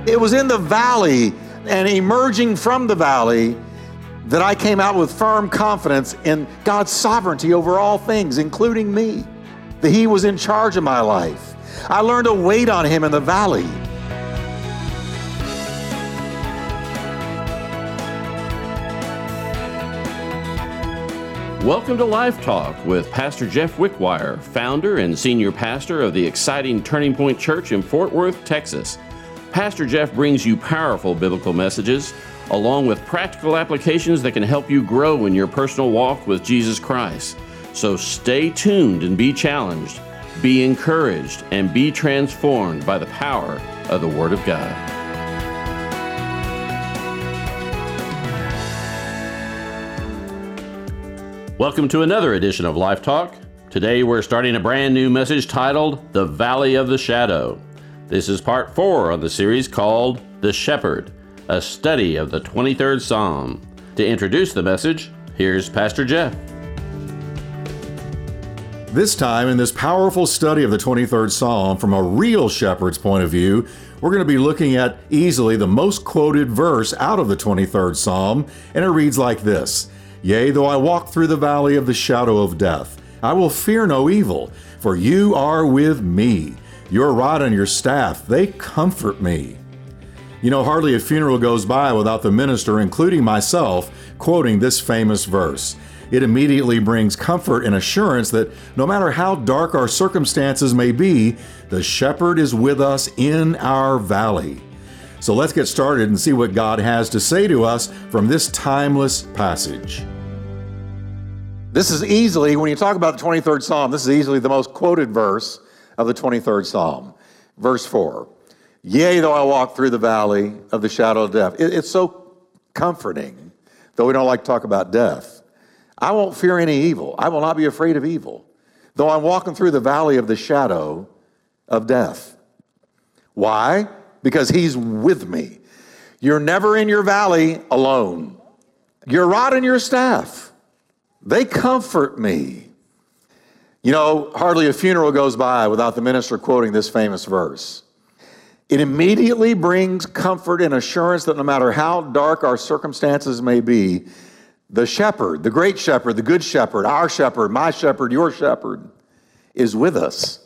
It was in the valley and emerging from the valley that I came out with firm confidence in God's sovereignty over all things, including me, that He was in charge of my life. I learned to wait on Him in the valley. Welcome to Life Talk with Pastor Jeff Wickwire, founder and senior pastor of the exciting Turning Point Church in Fort Worth, Texas. Pastor Jeff brings you powerful biblical messages, along with practical applications that can help you grow in your personal walk with Jesus Christ. So stay tuned and be challenged, be encouraged, and be transformed by the power of the Word of God. Welcome to another edition of Life Talk. Today we're starting a brand new message titled, The Valley of the Shadow. This is part 4 of the series called The Shepherd, a study of the 23rd Psalm. To introduce the message, here's Pastor Jeff. This time, in this powerful study of the 23rd Psalm from a real shepherd's point of view, we're going to be looking at easily the most quoted verse out of the 23rd Psalm, and it reads like this: Yea, though I walk through the valley of the shadow of death, I will fear no evil, for you are with me. Your rod and your staff, they comfort me. You know, hardly a funeral goes by without the minister, including myself, quoting this famous verse. It immediately brings comfort and assurance that no matter how dark our circumstances may be, the shepherd is with us in our valley. So let's get started and see what God has to say to us from this timeless passage. This is easily, when you talk about the 23rd Psalm, this is easily the most quoted verse of the 23rd Psalm. Verse 4. Yea, though I walk through the valley of the shadow of death. It's so comforting, though we don't like to talk about death. I won't fear any evil. I will not be afraid of evil, though I'm walking through the valley of the shadow of death. Why? Because He's with me. You're never in your valley alone. Your rod and your staff, they comfort me. You know, hardly a funeral goes by without the minister quoting this famous verse. It immediately brings comfort and assurance that no matter how dark our circumstances may be, the shepherd, the great shepherd, the good shepherd, our shepherd, my shepherd, your shepherd, is with us.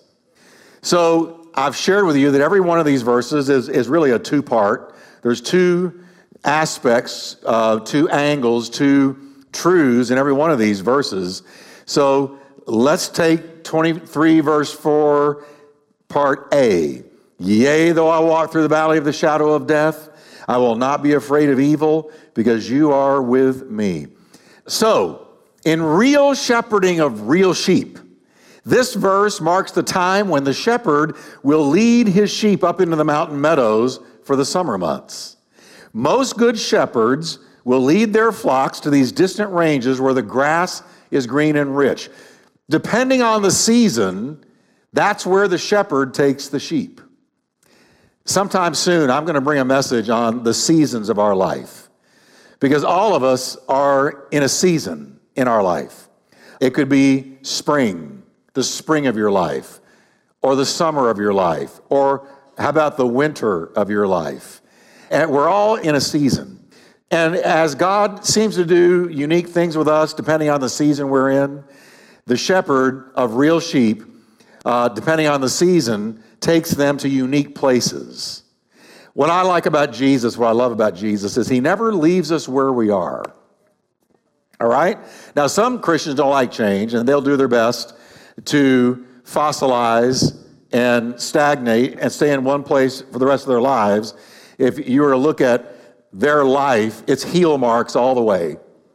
So I've shared with you that every one of these verses is really a two-part. There's two aspects, two angles, two truths in every one of these verses. So let's take 23 verse 4, part A. Yea, though I walk through the valley of the shadow of death, I will not be afraid of evil, because you are with me. So, in real shepherding of real sheep, this verse marks the time when the shepherd will lead his sheep up into the mountain meadows for the summer months. Most good shepherds will lead their flocks to these distant ranges where the grass is green and rich. Depending on the season, that's where the shepherd takes the sheep. Sometime soon, I'm going to bring a message on the seasons of our life, because all of us are in a season in our life. It could be spring, the spring of your life, or the summer of your life, or how about the winter of your life? And we're all in a season. And as God seems to do unique things with us, depending on the season we're in, the shepherd of real sheep, depending on the season, takes them to unique places. What I like about Jesus, what I love about Jesus, is He never leaves us where we are. All right? Now, some Christians don't like change, and they'll do their best to fossilize and stagnate and stay in one place for the rest of their lives. If you were to look at their life, it's heel marks all the way,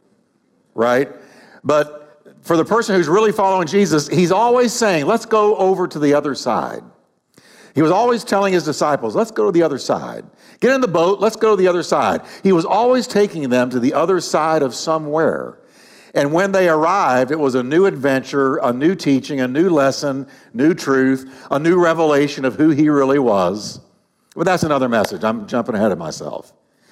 right? But for the person who's really following Jesus, He's always saying, let's go over to the other side. He was always telling His disciples, let's go to the other side. Get in the boat, let's go to the other side. He was always taking them to the other side of somewhere. And when they arrived, it was a new adventure, a new teaching, a new lesson, new truth, a new revelation of who He really was. But that's another message. I'm jumping ahead of myself.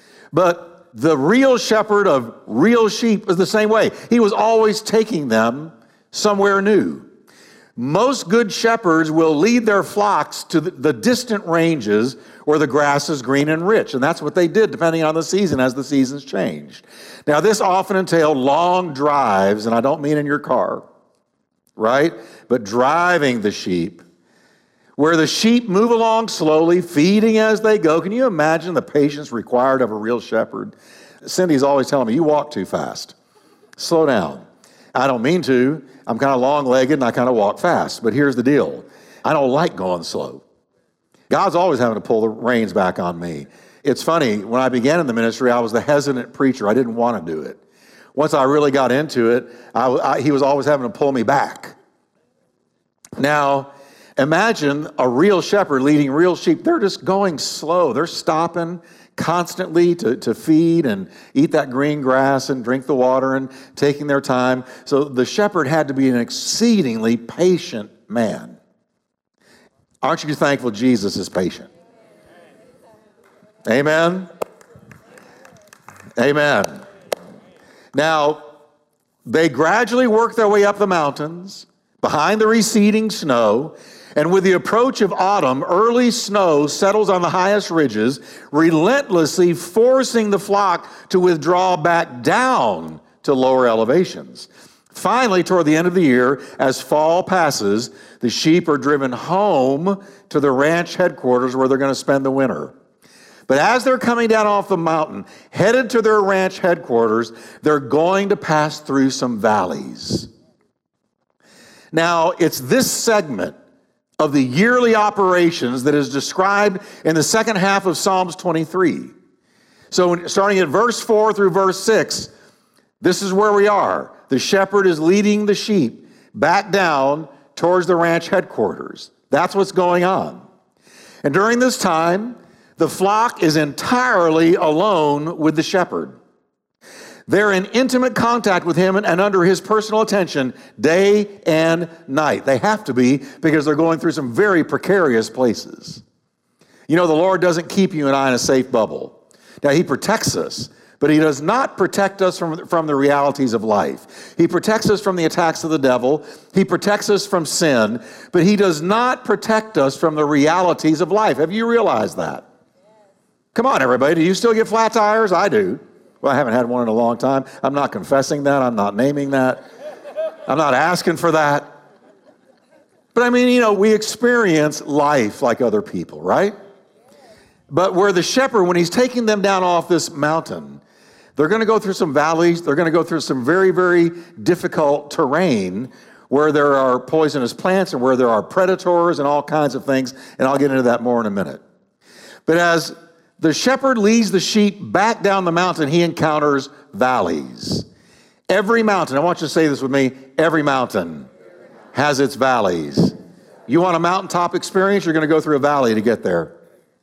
But the real shepherd of real sheep is the same way. He was always taking them somewhere new. Most good shepherds will lead their flocks to the distant ranges where the grass is green and rich. And that's what they did, depending on the season, as the seasons changed. Now, this often entailed long drives, and I don't mean in your car, right? But driving the sheep, where the sheep move along slowly, feeding as they go. Can you imagine the patience required of a real shepherd? Cindy's always telling me, you walk too fast. Slow down. I don't mean to. I'm kind of long-legged and I kind of walk fast. But here's the deal. I don't like going slow. God's always having to pull the reins back on me. It's funny, when I began in the ministry, I was the hesitant preacher. I didn't want to do it. Once I really got into it, he was always having to pull me back. Now, imagine a real shepherd leading real sheep. They're just going slow. They're stopping constantly to feed and eat that green grass and drink the water and taking their time. So the shepherd had to be an exceedingly patient man. Aren't you thankful Jesus is patient? Amen? Amen. Now, they gradually work their way up the mountains behind the receding snow. And with the approach of autumn, early snow settles on the highest ridges, relentlessly forcing the flock to withdraw back down to lower elevations. Finally, toward the end of the year, as fall passes, the sheep are driven home to the ranch headquarters where they're going to spend the winter. But as they're coming down off the mountain, headed to their ranch headquarters, they're going to pass through some valleys. Now, it's this segment of the yearly operations that is described in the second half of Psalms 23. So starting at verse 4 through verse 6, this is where we are. The shepherd is leading the sheep back down towards the ranch headquarters. That's what's going on. And during this time, the flock is entirely alone with the shepherd. They're in intimate contact with him and under his personal attention day and night. They have to be, because they're going through some very precarious places. You know, the Lord doesn't keep you and I in a safe bubble. Now, he protects us, but he does not protect us from the realities of life. He protects us from the attacks of the devil. He protects us from sin, but he does not protect us from the realities of life. Have you realized that? Come on, everybody. Do you still get flat tires? I do. Well, I haven't had one in a long time. I'm not confessing that. I'm not naming that. I'm not asking for that. But I mean, you know, we experience life like other people, right? But where the shepherd, when he's taking them down off this mountain, they're going to go through some valleys. They're going to go through some very, very difficult terrain where there are poisonous plants and where there are predators and all kinds of things. And I'll get into that more in a minute. But as the shepherd leads the sheep back down the mountain, he encounters valleys. Every mountain, I want you to say this with me, every mountain has its valleys. You want a mountaintop experience, you're going to go through a valley to get there.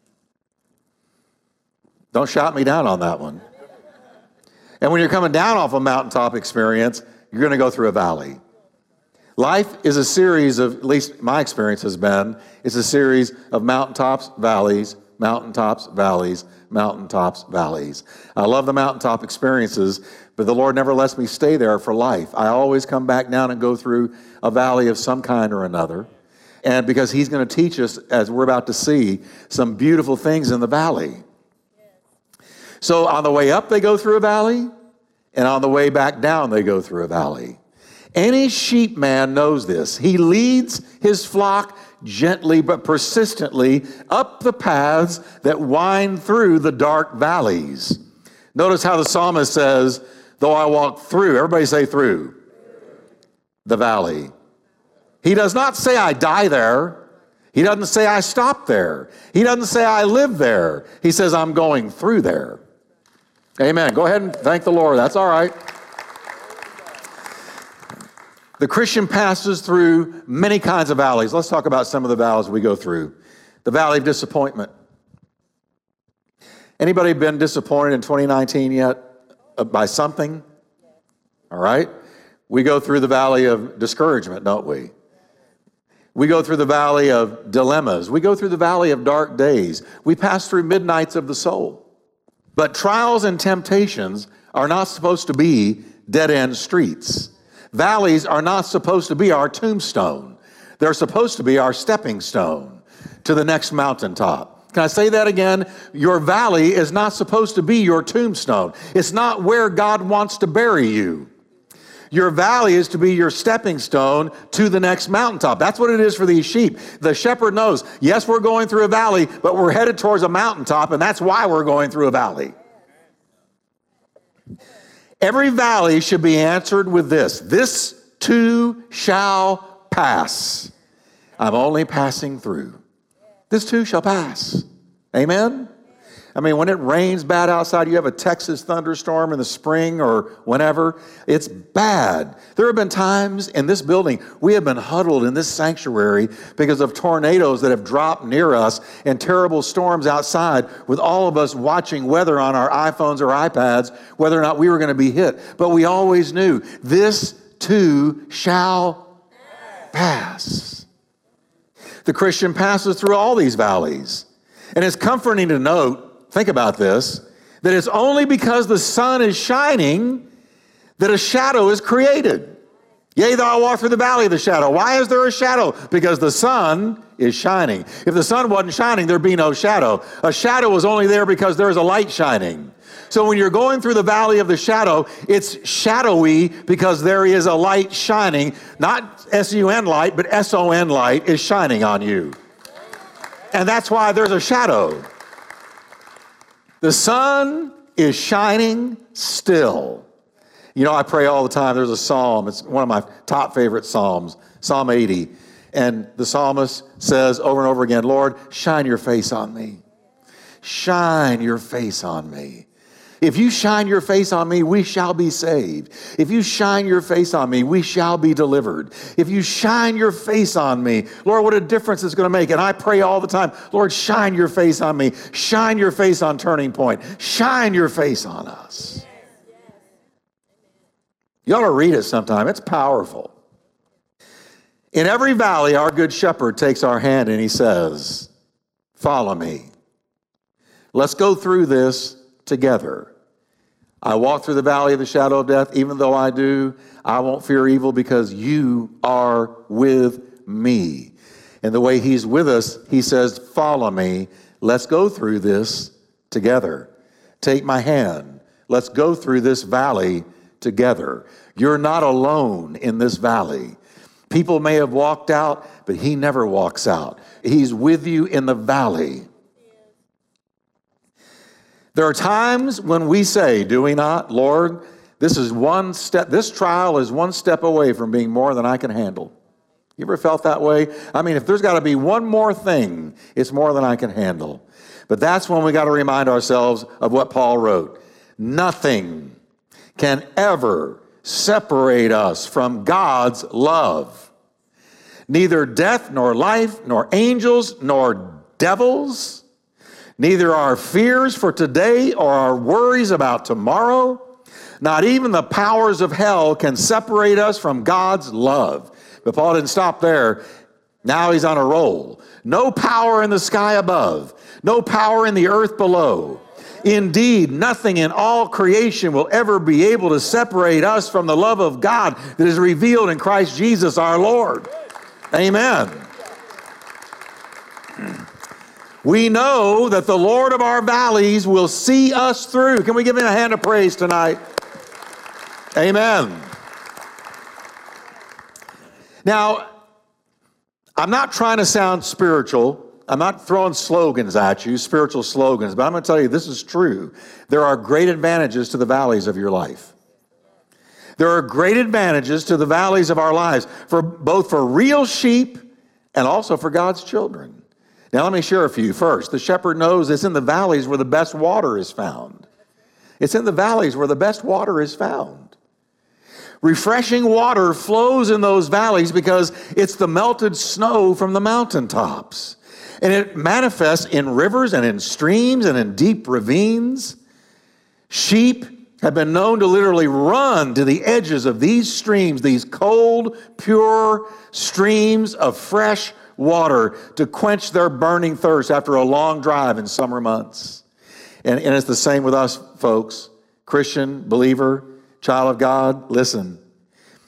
Don't shout me down on that one. And when you're coming down off a mountaintop experience, you're going to go through a valley. Life is a series of, at least my experience has been, it's a series of mountaintops, valleys, mountaintops, valleys, mountaintops, valleys. I love the mountaintop experiences, but the Lord never lets me stay there for life. I always come back down and go through a valley of some kind or another. And because he's going to teach us, as we're about to see, some beautiful things in the valley. So on the way up, they go through a valley, and on the way back down, they go through a valley. Any sheep man knows this. He leads his flock gently but persistently up the paths that wind through the dark valleys. Notice how the psalmist says, though I walk through, everybody say through, the valley. He does not say I die there. He doesn't say I stop there. He doesn't say I live there. He says I'm going through there. Amen. Go ahead and thank the Lord. That's all right. The Christian passes through many kinds of valleys. Let's talk about some of the valleys we go through. The valley of disappointment. Anybody been disappointed in 2019 yet by something? All right. We go through the valley of discouragement, don't we? We go through the valley of dilemmas. We go through the valley of dark days. We pass through midnights of the soul. But trials and temptations are not supposed to be dead-end streets. Valleys are not supposed to be our tombstone. They're supposed to be our stepping stone to the next mountaintop. Can I say that again? Your valley is not supposed to be your tombstone. It's not where God wants to bury you. Your valley is to be your stepping stone to the next mountaintop. That's what it is for these sheep. The shepherd knows, yes, we're going through a valley, but we're headed towards a mountaintop, and that's why we're going through a valley. Every valley should be answered with this: this too shall pass. I'm only passing through. This too shall pass. Amen? I mean, when it rains bad outside, you have a Texas thunderstorm in the spring or whenever, it's bad. There have been times in this building, we have been huddled in this sanctuary because of tornadoes that have dropped near us and terrible storms outside, with all of us watching weather on our iPhones or iPads, whether or not we were going to be hit. But we always knew, this too shall pass. The Christian passes through all these valleys. And it's comforting to note, think about this, that it's only because the sun is shining that a shadow is created. Yea, though I walk through the valley of the shadow. Why is there a shadow? Because the sun is shining. If the sun wasn't shining, there'd be no shadow. A shadow was only there because there's a light shining. So when you're going through the valley of the shadow, it's shadowy because there is a light shining. Not S-U-N light, but S-O-N light is shining on you. And that's why there's a shadow. The sun is shining still. You know, I pray all the time. There's a psalm. It's one of my top favorite psalms, Psalm 80. And the psalmist says over and over again, Lord, shine your face on me. Shine your face on me. If you shine your face on me, we shall be saved. If you shine your face on me, we shall be delivered. If you shine your face on me, Lord, what a difference it's going to make. And I pray all the time, Lord, shine your face on me. Shine your face on Turning Point. Shine your face on us. You ought to read it sometime. It's powerful. In every valley, our good shepherd takes our hand and he says, follow me. Let's go through this together. I walk through the valley of the shadow of death. Even though I do, I won't fear evil because you are with me. And the way he's with us, he says, follow me. Let's go through this together. Take my hand. Let's go through this valley together. You're not alone in this valley. People may have walked out, but he never walks out. He's with you in the valley. There are times when we say, do we not, Lord, this trial is one step away from being more than I can handle. You ever felt that way? I mean, if there's got to be one more thing, it's more than I can handle. But that's when we got to remind ourselves of what Paul wrote. Nothing can ever separate us from God's love. Neither death, nor life, nor angels, nor devils. Neither our fears for today or our worries about tomorrow, not even the powers of hell can separate us from God's love. But Paul didn't stop there. Now he's on a roll. No power in the sky above, no power in the earth below. Indeed, nothing in all creation will ever be able to separate us from the love of God that is revealed in Christ Jesus our Lord. Amen. We know that the Lord of our valleys will see us through. Can we give him a hand of praise tonight? Amen. Now, I'm not trying to sound spiritual. I'm not throwing slogans at you, spiritual slogans, but I'm going to tell you this is true. There are great advantages to the valleys of your life. There are great advantages to the valleys of our lives, both for real sheep and also for God's children. Now, let me share a few first. The shepherd knows it's in the valleys where the best water is found. It's in the valleys where the best water is found. Refreshing water flows in those valleys because it's the melted snow from the mountaintops. And it manifests in rivers and in streams and in deep ravines. Sheep have been known to literally run to the edges of these streams, these cold, pure streams of fresh water to quench their burning thirst after a long drive in summer months. And it's the same with us, folks. Christian, believer, child of God, listen.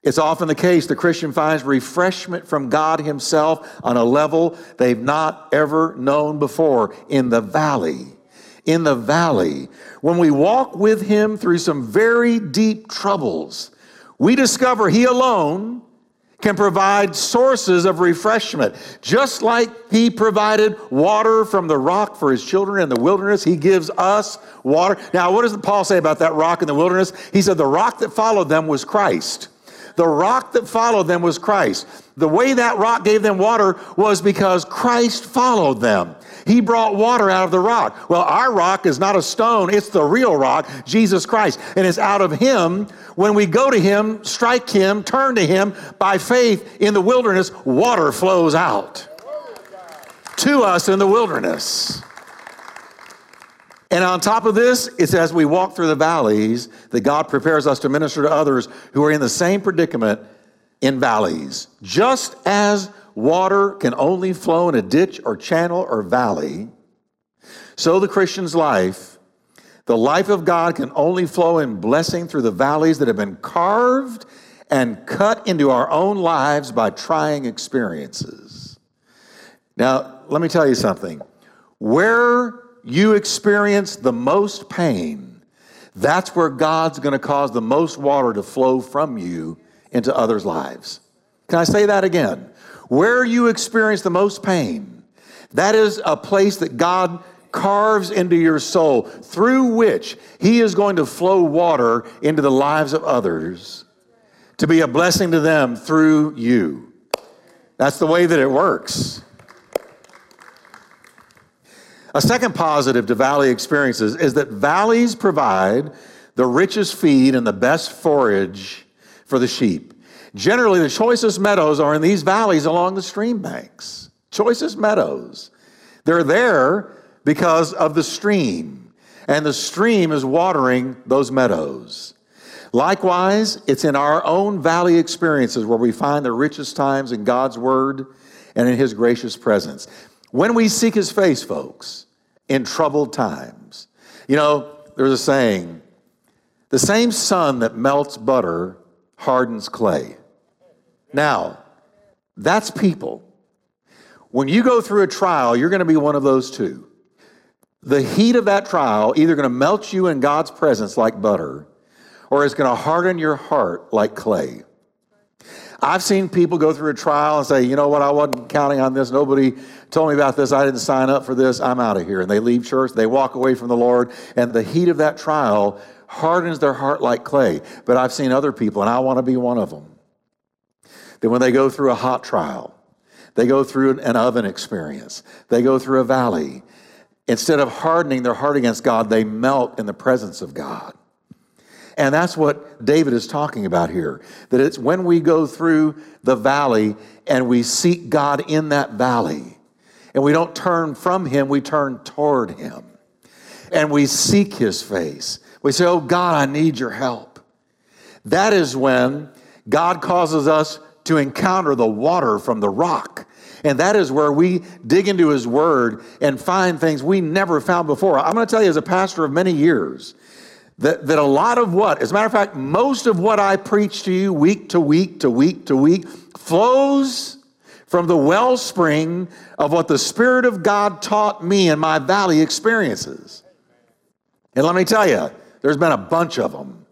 It's often the case the Christian finds refreshment from God himself on a level they've not ever known before in the valley. In the valley, when we walk with him through some very deep troubles, we discover he alone can provide sources of refreshment. Just like he provided water from the rock for his children in the wilderness, he gives us water. Now, what does Paul say about that rock in the wilderness? He said the rock that followed them was Christ. The rock that followed them was Christ. The way that rock gave them water was because Christ followed them. He brought water out of the rock. Well, our rock is not a stone. It's the real rock, Jesus Christ. And it's out of him, when we go to him, strike him, turn to him, by faith in the wilderness, water flows out to us in the wilderness. And on top of this, it's as we walk through the valleys that God prepares us to minister to others who are in the same predicament in valleys. Just as water can only flow in a ditch or channel or valley, so the Christian's life, the life of God, can only flow in blessing through the valleys that have been carved and cut into our own lives by trying experiences. Now, let me tell you something. Where you experience the most pain, that's where God's going to cause the most water to flow from you into others' lives. Can I say that again? Where you experience the most pain, that is a place that God carves into your soul, through which he is going to flow water into the lives of others to be a blessing to them through you. That's the way that it works. A second positive to valley experiences is that valleys provide the richest feed and the best forage for the sheep. Generally, the choicest meadows are in these valleys along the stream banks. Choicest meadows. They're there because of the stream, and the stream is watering those meadows. Likewise, it's in our own valley experiences where we find the richest times in God's word and in his gracious presence. When we seek his face, folks, in troubled times. You know, there's a saying, the same sun that melts butter hardens clay. Now, that's people. When you go through a trial, you're going to be one of those too. The heat of that trial either going to melt you in God's presence like butter, or it's going to harden your heart like clay. I've seen people go through a trial and say, you know what, I wasn't counting on this. Nobody told me about this. I didn't sign up for this. I'm out of here. And they leave church. They walk away from the Lord. And the heat of that trial hardens their heart like clay. But I've seen other people, and I want to be one of them, that when they go through a hot trial, they go through an oven experience, they go through a valley, instead of hardening their heart against God, they melt in the presence of God. And that's what David is talking about here, that it's when we go through the valley and we seek God in that valley, and we don't turn from him, we turn toward him. And we seek his face. We say, oh God, I need your help. That is when God causes us to encounter the water from the rock. And that is where we dig into his word and find things we never found before. I'm going to tell you, as a pastor of many years, that a lot of what, as a matter of fact, most of what I preach to you week to week to week to week flows from the wellspring of what the Spirit of God taught me in my valley experiences. And let me tell you, there's been a bunch of them.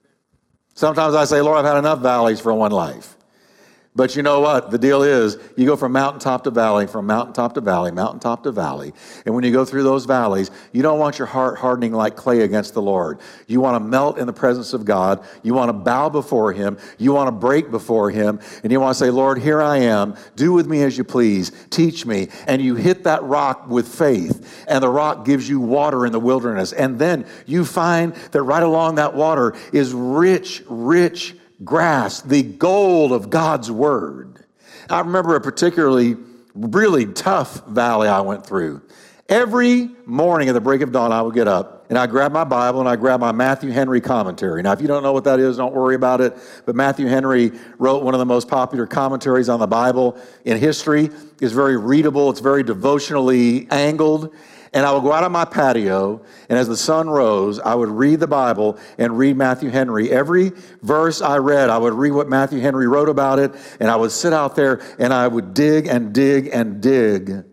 Sometimes I say, Lord, I've had enough valleys for one life. But you know what? The deal is, you go from mountaintop to valley, from mountaintop to valley, mountaintop to valley. And when you go through those valleys, you don't want your heart hardening like clay against the Lord. You want to melt in the presence of God. You want to bow before him. You want to break before him. And you want to say, Lord, here I am. Do with me as you please. Teach me. And you hit that rock with faith. And the rock gives you water in the wilderness. And then you find that right along that water is rich, rich grass, the gold of God's word. I remember a particularly really tough valley I went through. Every morning at the break of dawn, I would get up and I grab my Bible and I grab my Matthew Henry commentary. Now, if you don't know what that is, don't worry about it. But Matthew Henry wrote one of the most popular commentaries on the Bible in history. It's very readable. It's very devotionally angled. And I would go out on my patio, and as the sun rose, I would read the Bible and read Matthew Henry. Every verse I read, I would read what Matthew Henry wrote about it, and I would sit out there and I would dig and dig and dig. And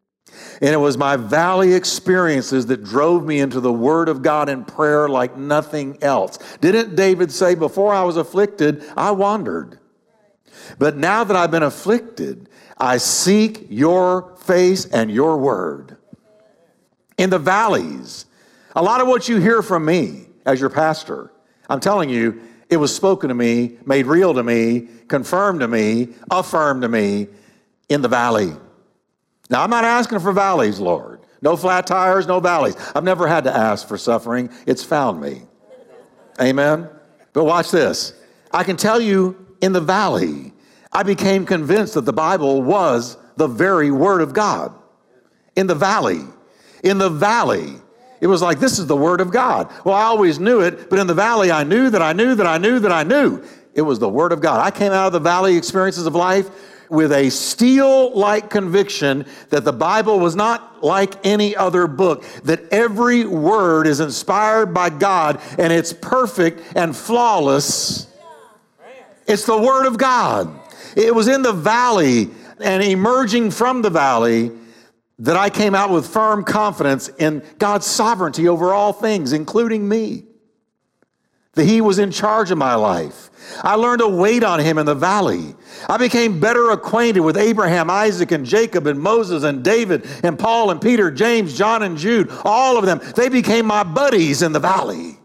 it was my valley experiences that drove me into the Word of God in prayer like nothing else. Didn't David say, before I was afflicted, I wandered? But now that I've been afflicted, I seek your face and your word. In the valleys, a lot of what you hear from me as your pastor, I'm telling you, it was spoken to me, made real to me, confirmed to me, affirmed to me in the valley. Now, I'm not asking for valleys, Lord. No flat tires, no valleys. I've never had to ask for suffering. It's found me. Amen? But watch this. I can tell you in the valley, I became convinced that the Bible was the very Word of God. In the valley. In the valley, it was like, this is the Word of God. Well, I always knew it, but in the valley, I knew that I knew that I knew that I knew it was the Word of God. I came out of the valley experiences of life with a steel-like conviction that the Bible was not like any other book, that every word is inspired by God and it's perfect and flawless. It's the Word of God. It was in the valley and emerging from the valley that I came out with firm confidence in God's sovereignty over all things, including me. That He was in charge of my life. I learned to wait on Him in the valley. I became better acquainted with Abraham, Isaac, and Jacob, and Moses, and David, and Paul, and Peter, James, John, and Jude. All of them. They became my buddies in the valley.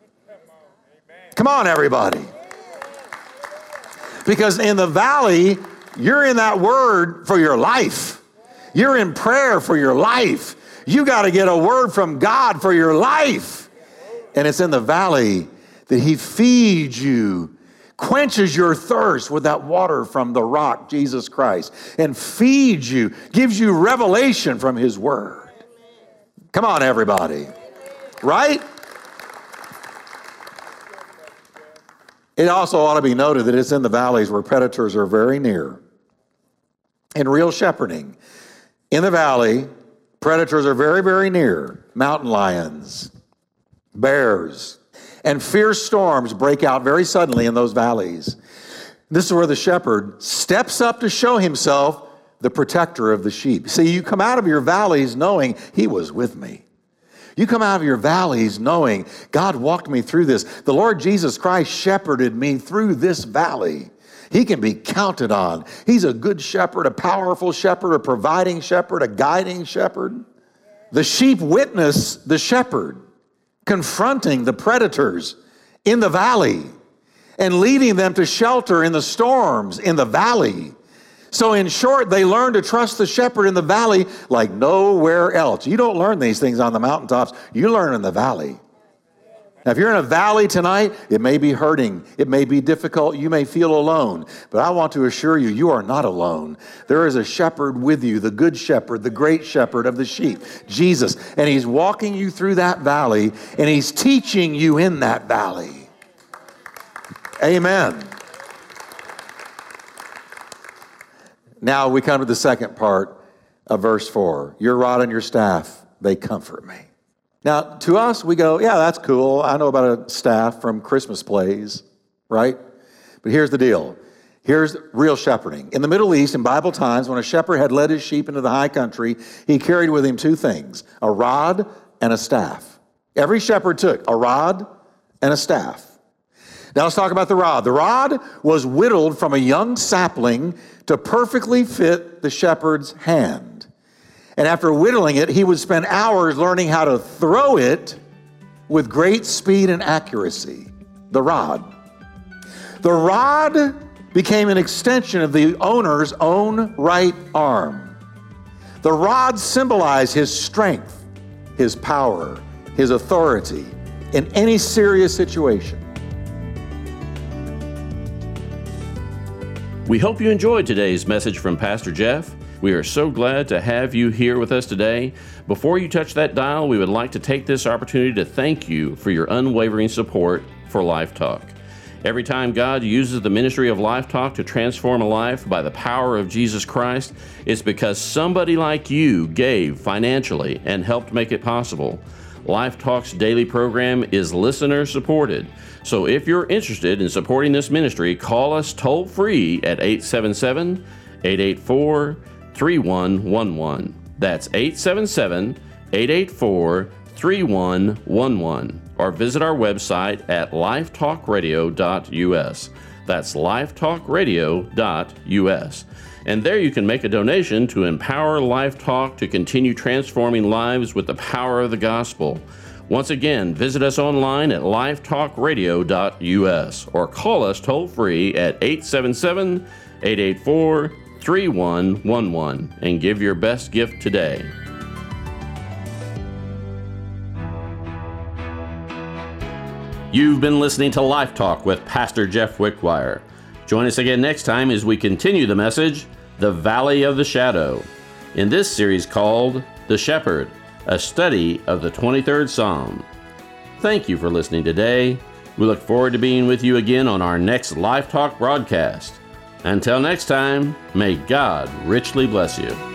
Come on, everybody. Because in the valley, you're in that Word for your life. You're in prayer for your life. You got to get a word from God for your life. And it's in the valley that He feeds you, quenches your thirst with that water from the rock, Jesus Christ, and feeds you, gives you revelation from His Word. Come on, everybody. Right? It also ought to be noted that it's in the valleys where predators are very near. In real shepherding, in the valley, predators are very, very near. Mountain lions, bears, and fierce storms break out very suddenly in those valleys. This is where the shepherd steps up to show himself the protector of the sheep. See, you come out of your valleys knowing He was with me. You come out of your valleys knowing God walked me through this. The Lord Jesus Christ shepherded me through this valley. He can be counted on. He's a good shepherd, a powerful shepherd, a providing shepherd, a guiding shepherd. The sheep witness the shepherd confronting the predators in the valley and leading them to shelter in the storms in the valley. So in short, they learn to trust the shepherd in the valley like nowhere else. You don't learn these things on the mountaintops. You learn in the valley. Now, if you're in a valley tonight, it may be hurting. It may be difficult. You may feel alone. But I want to assure you, you are not alone. There is a shepherd with you, the good shepherd, the great shepherd of the sheep, Jesus. And He's walking you through that valley, and He's teaching you in that valley. Amen. Now we come to the second part of verse 4. Your rod and your staff, they comfort me. Now, to us, we go, yeah, that's cool. I know about a staff from Christmas plays, right? But here's the deal. Here's real shepherding. In the Middle East, in Bible times, when a shepherd had led his sheep into the high country, he carried with him two things, a rod and a staff. Every shepherd took a rod and a staff. Now let's talk about the rod. The rod was whittled from a young sapling to perfectly fit the shepherd's hand. And after whittling it, he would spend hours learning how to throw it with great speed and accuracy. The rod. The rod became an extension of the owner's own right arm. The rod symbolized his strength, his power, his authority in any serious situation. We hope you enjoyed today's message from Pastor Jeff. We are so glad to have you here with us today. Before you touch that dial, we would like to take this opportunity to thank you for your unwavering support for Life Talk. Every time God uses the ministry of Life Talk to transform a life by the power of Jesus Christ, it's because somebody like you gave financially and helped make it possible. Life Talk's daily program is listener supported. So if you're interested in supporting this ministry, call us toll free at 877-884-3111. That's 877-884-3111. Or visit our website at lifetalkradio.us. That's lifetalkradio.us. And there you can make a donation to empower Life Talk to continue transforming lives with the power of the gospel. Once again, visit us online at lifetalkradio.us or call us toll free at 877-884-3111 and give your best gift today. You've been listening to Life Talk with Pastor Jeff Wickwire. Join us again next time as we continue the message, The Valley of the Shadow, in this series called The Shepherd, a study of the 23rd Psalm. Thank you for listening today. We look forward to being with you again on our next Life Talk broadcast. Until next time, may God richly bless you.